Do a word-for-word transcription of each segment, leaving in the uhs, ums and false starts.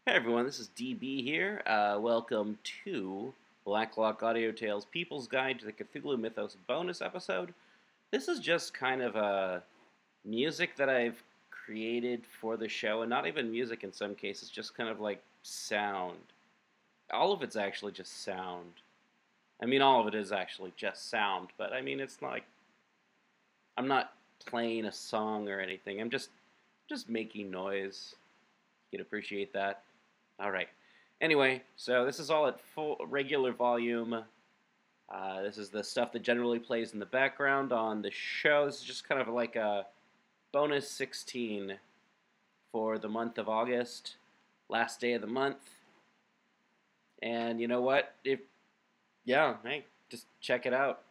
Hey everyone, this is D B here. Uh, welcome to Blacklock Audio Tales People's Guide to the Cthulhu Mythos bonus episode. This is just kind of a music that I've created for the show, and not even music in some cases, just kind of like sound. All of it's actually just sound. I mean, all of it is actually just sound, but I mean, it's not like I'm not playing a song or anything. I'm just just making noise. You can appreciate that. All right. Anyway, so this is all at full regular volume. Uh, this is the stuff that generally plays in the background on the show. This is just kind of like a bonus sixteen for the month of August, last day of the month. And you know what? If yeah, hey, just check it out.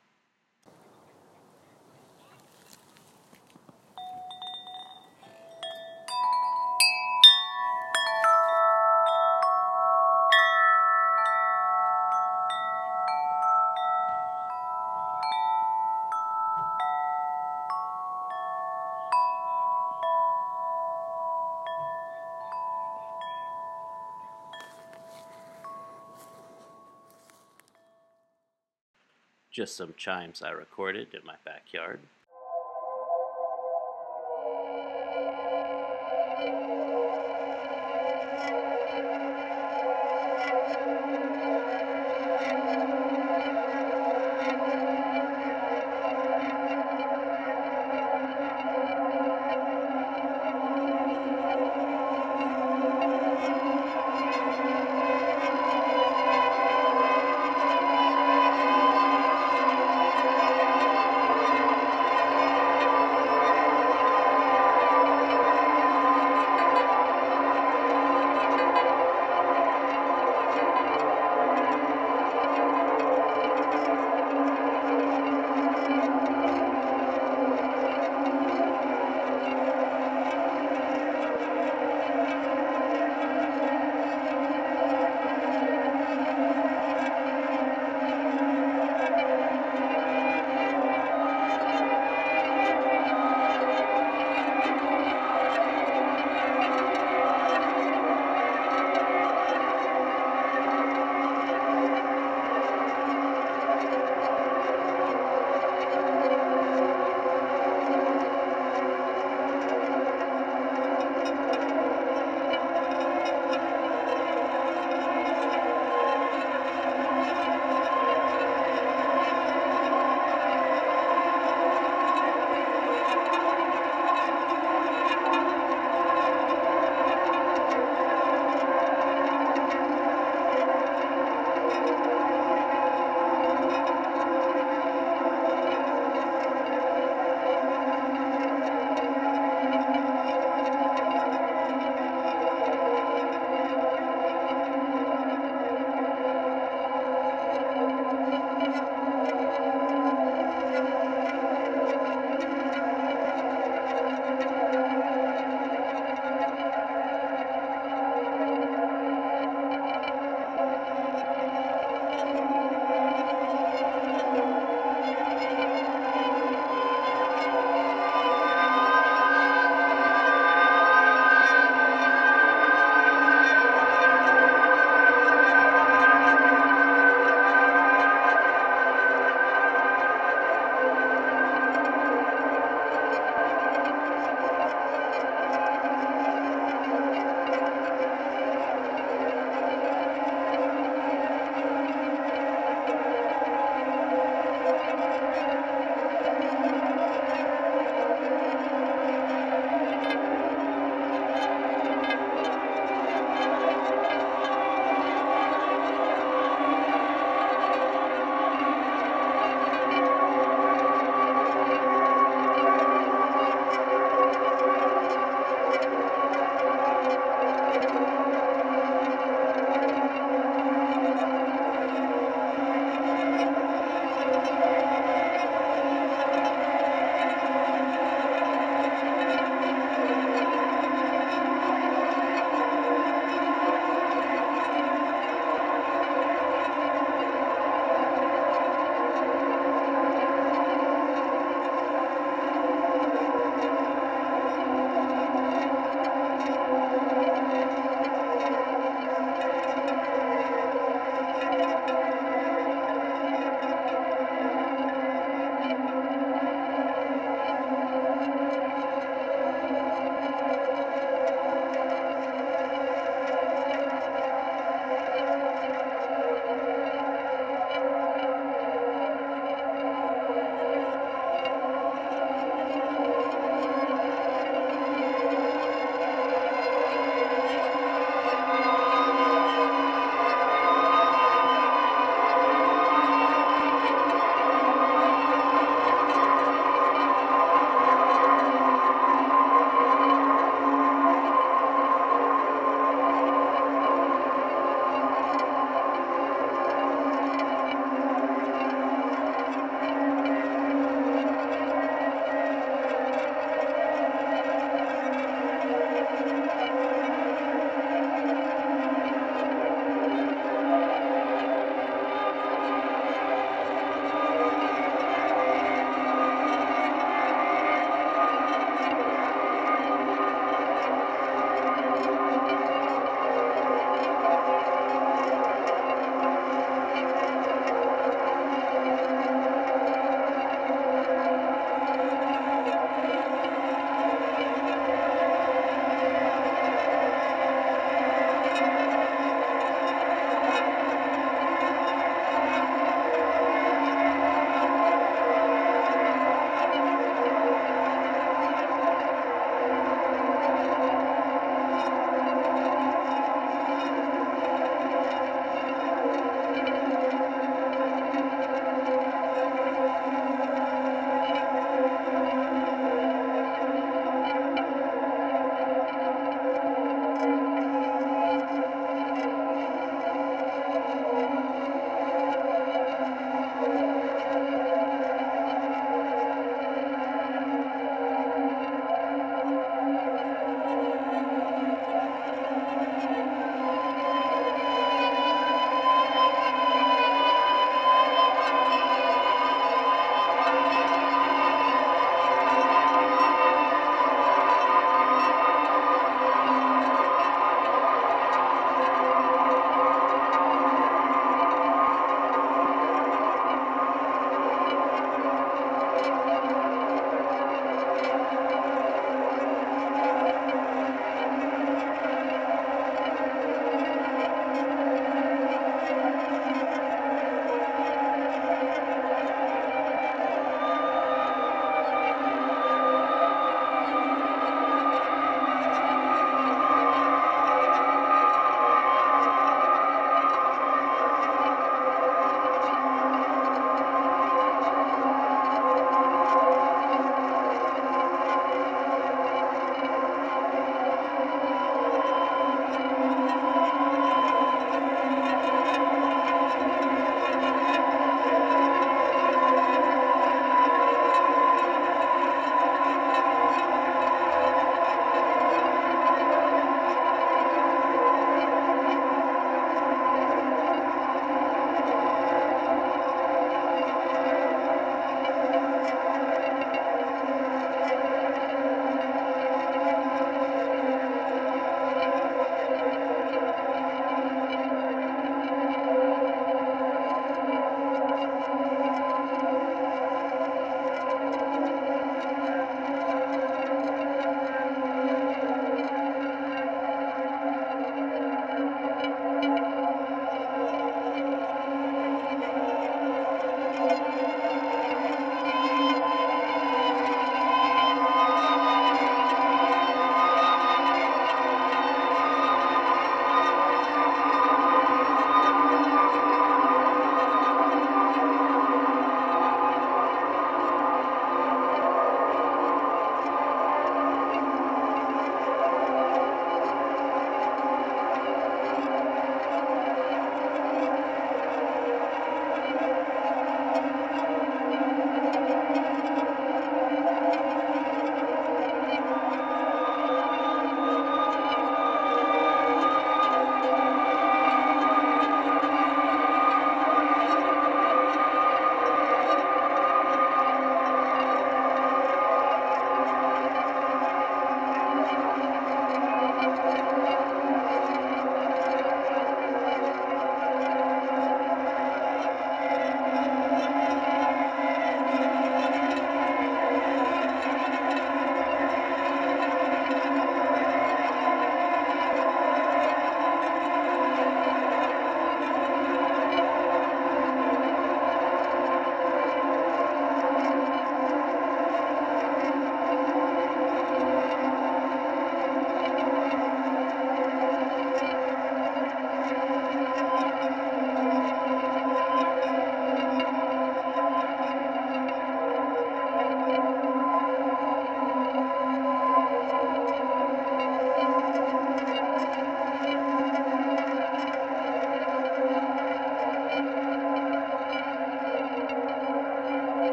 Just some chimes I recorded in my backyard.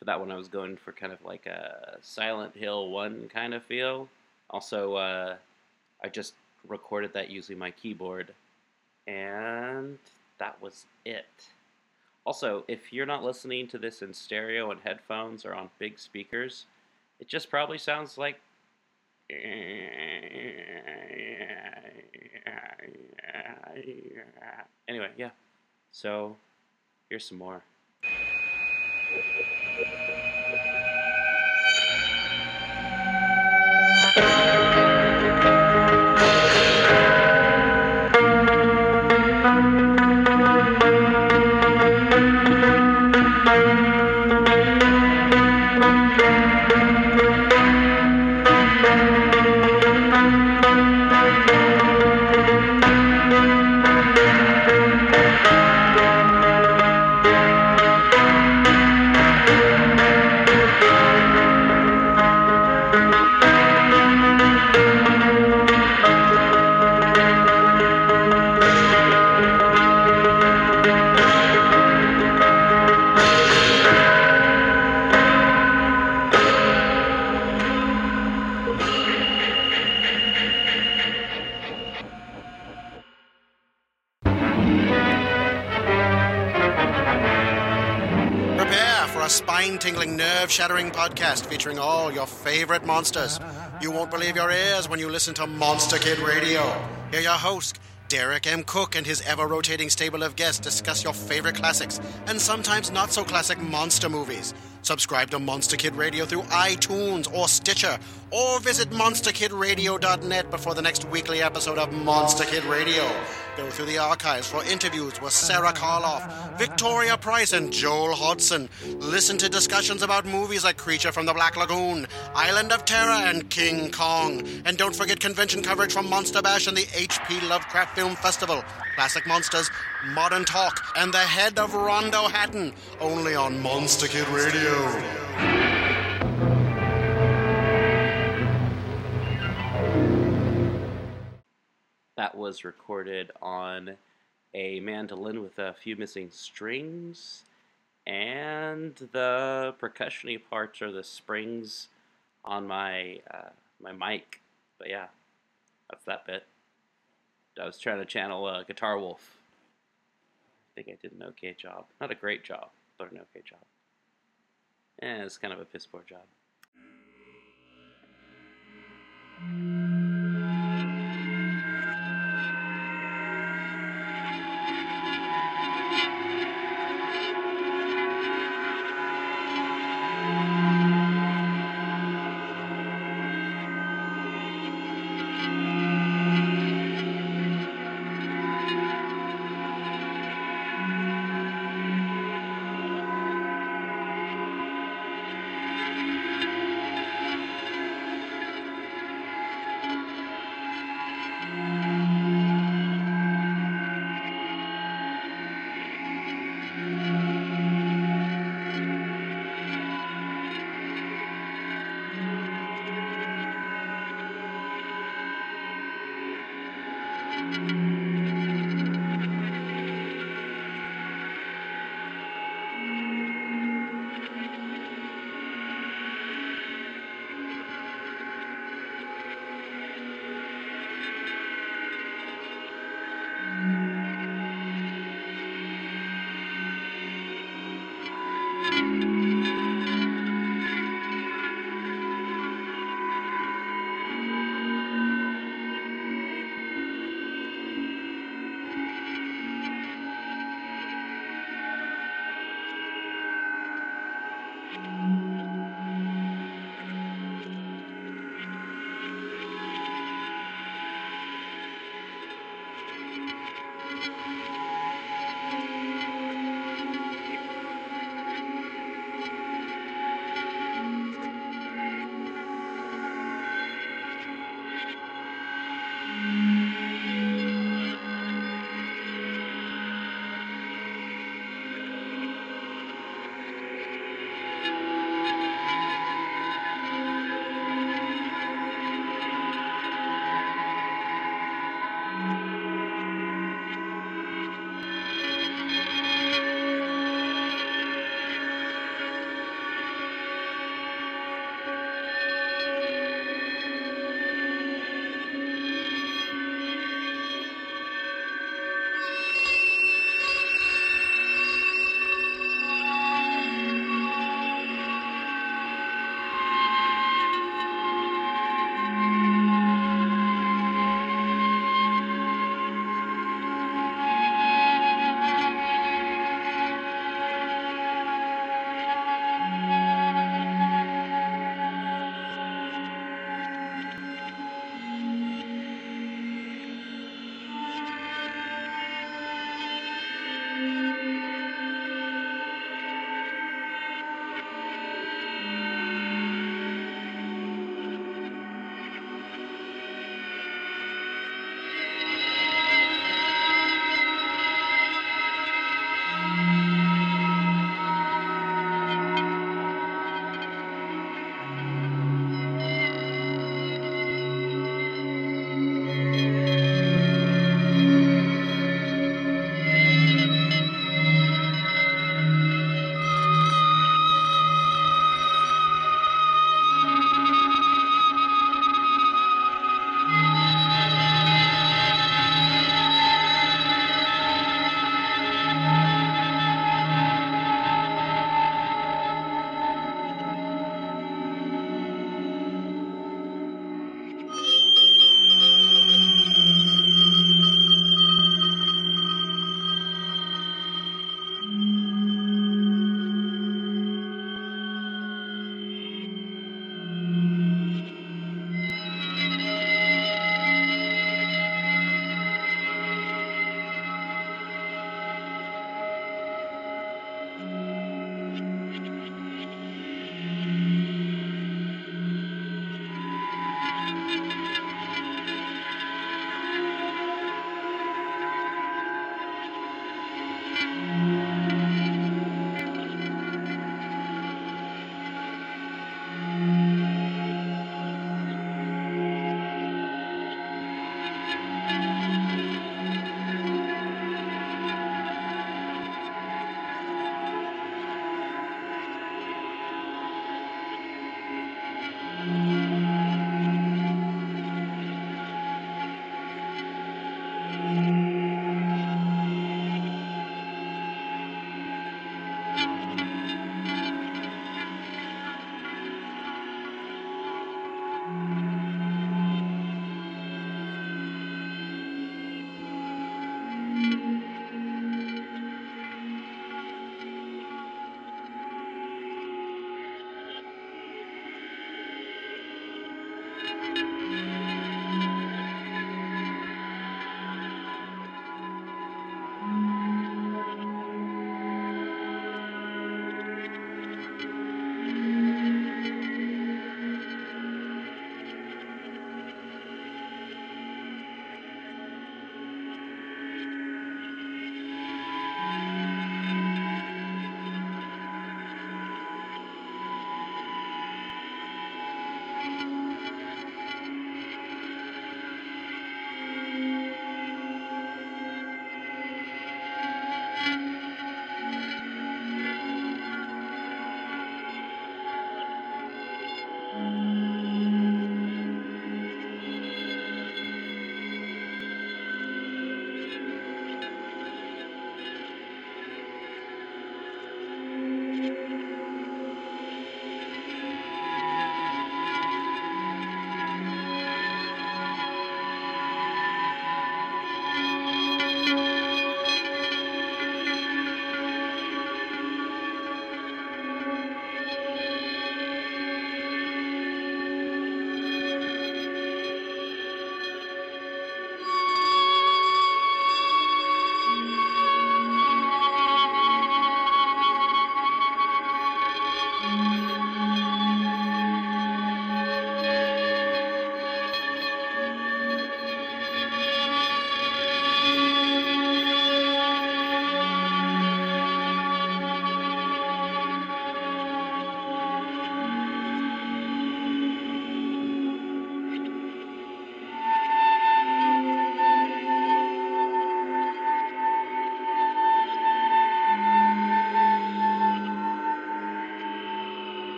for that one, I was going for kind of like a Silent Hill one kind of feel. Also, uh, I just recorded that using my keyboard, and that was it. Also, if you're not listening to this in stereo and headphones or on big speakers, it just probably sounds like... Anyway, yeah. So, here's some more. Spine-tingling, nerve-shattering podcast featuring all your favorite monsters. You won't believe your ears when you listen to Monster Kid Radio. Hear your host, Derek M. Cook, and his ever-rotating stable of guests discuss your favorite classics and sometimes not-so-classic monster movies. Subscribe to Monster Kid Radio through iTunes or Stitcher, or visit monster kid radio dot net before the next weekly episode of Monster Kid Radio. Go through the archives for interviews with Sarah Karloff, Victoria Price, and Joel Hodgson. Listen to discussions about movies like Creature from the Black Lagoon, Island of Terror, and King Kong. And don't forget convention coverage from Monster Bash and the H P Lovecraft Film Festival, Classic Monsters, Modern Talk, and the head of Rondo Hatton, only on Monster Kid Radio. That was recorded on a mandolin with a few missing strings, and the percussion-y parts are the springs on my uh, my mic. But yeah, that's that bit. I was trying to channel uh, Guitar Wolf. I think I did an okay job. Not a great job, but an okay job. Eh, it's kind of a piss poor job.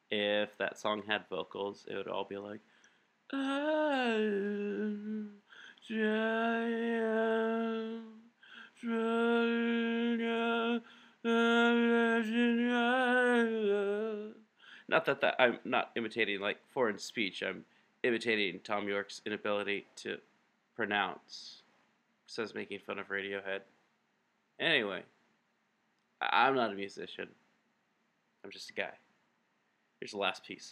if that song had vocals, it would all be like, I'm trying, trying, not that, that I'm not imitating like foreign speech. I'm imitating Tom York's inability to pronounce. Says making fun of Radiohead. Anyway, I- I'm not a musician. I'm just a guy. Here's the last piece.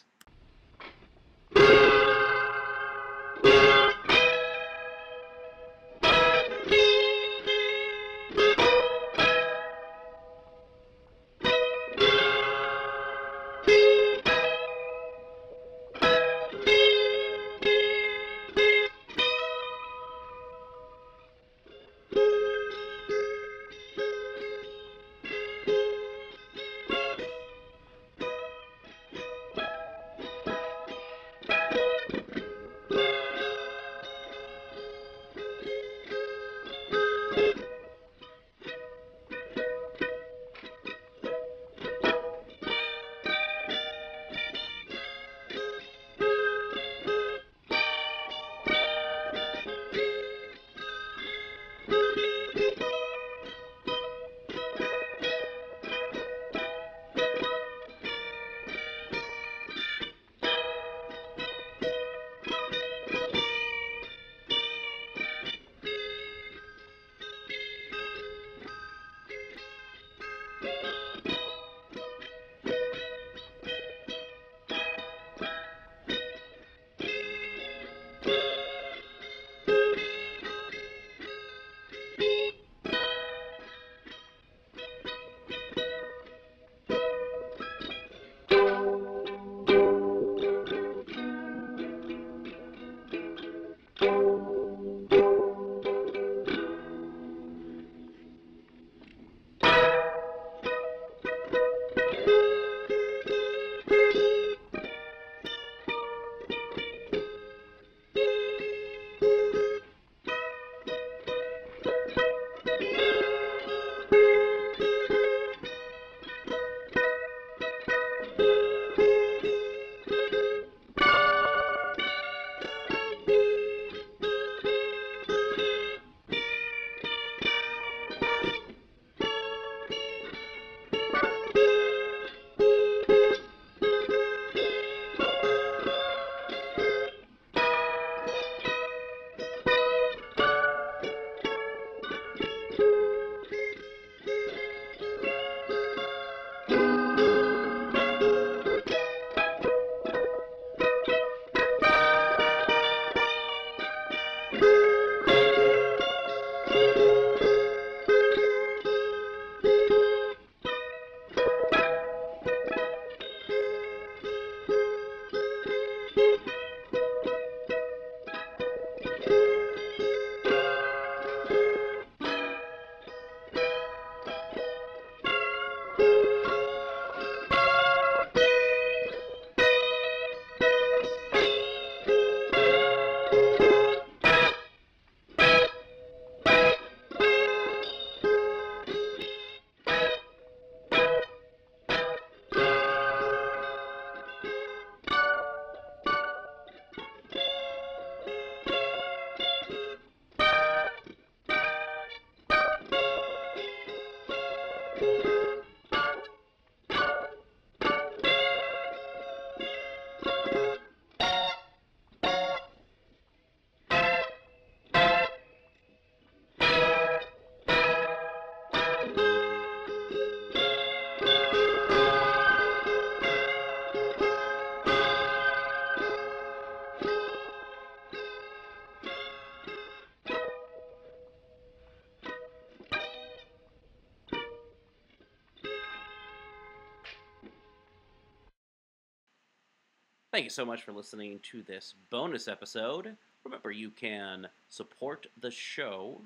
Thank you so much for listening to this bonus episode. Remember, you can support the show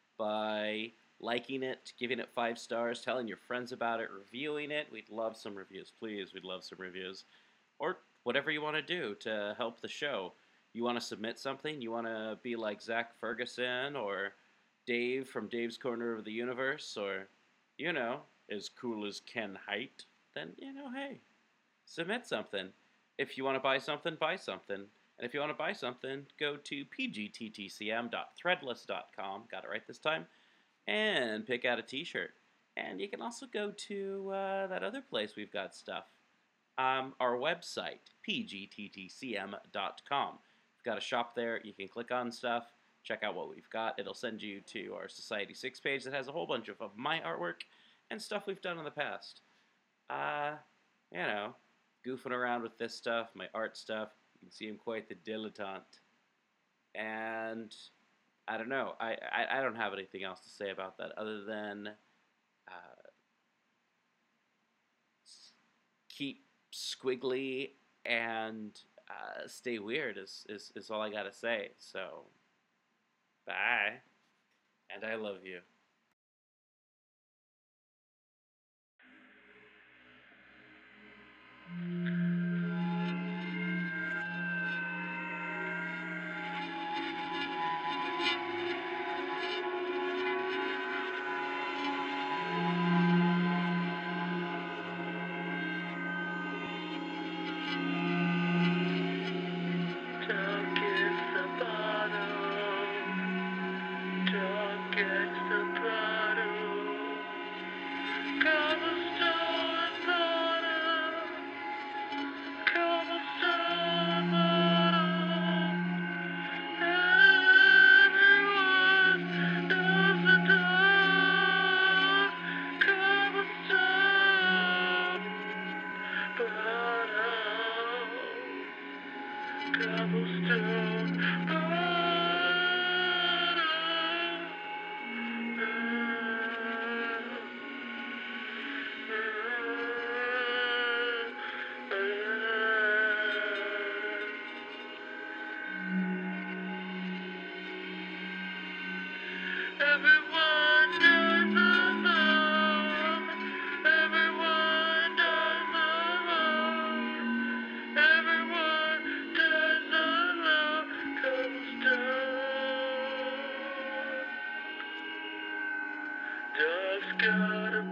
by liking it, giving it five stars, telling your friends about it, reviewing it. We'd love some reviews, please. We'd love some reviews. Or whatever you want to do to help the show. You want to submit something? You want to be like Zach Ferguson or Dave from Dave's Corner of the Universe, or, you know, as cool as Ken Hite? Then, you know, hey, submit something. If you want to buy something, buy something. And if you want to buy something, go to p g t t c m dot threadless dot com, got it right this time, and pick out a t-shirt. And you can also go to uh, that other place we've got stuff. Um, our website, p g t t c m dot com. We've got a shop there. You can click on stuff, check out what we've got. It'll send you to our Society six page that has a whole bunch of, of my artwork and stuff we've done in the past. Uh, you know, goofing around with this stuff, my art stuff. You can see I'm quite the dilettante. And I don't know. I, I, I don't have anything else to say about that other than uh, keep squiggly and uh, stay weird is, is, is all I gotta say. So, bye. And I love you. Just gotta